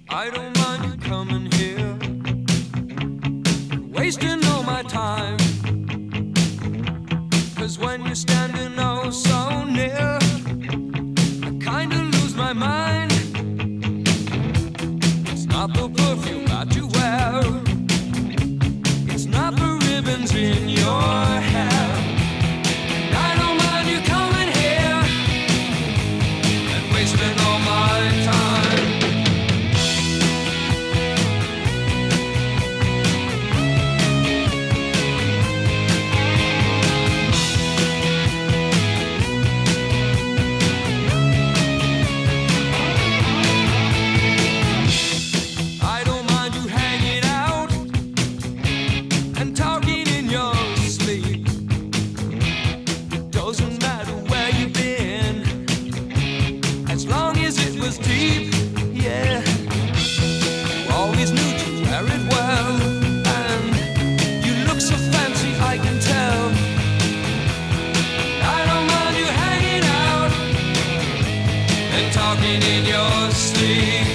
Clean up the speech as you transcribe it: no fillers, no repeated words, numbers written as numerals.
I don't mind you coming here, wasting all my time. 'Cause when you're standing oh so near, I kinda lose my mind. It's not the perfume that you wear, it's not the ribbons in your hair. And I don't mind you coming here and wasting all my time. I don't mind you hanging out and talking in your sleep. It doesn't matter where you've been, as long as it was deep, yeah. You always knew to wear it well, and you look so fancy, I can tell. I don't mind you hanging out and talking in your sleep.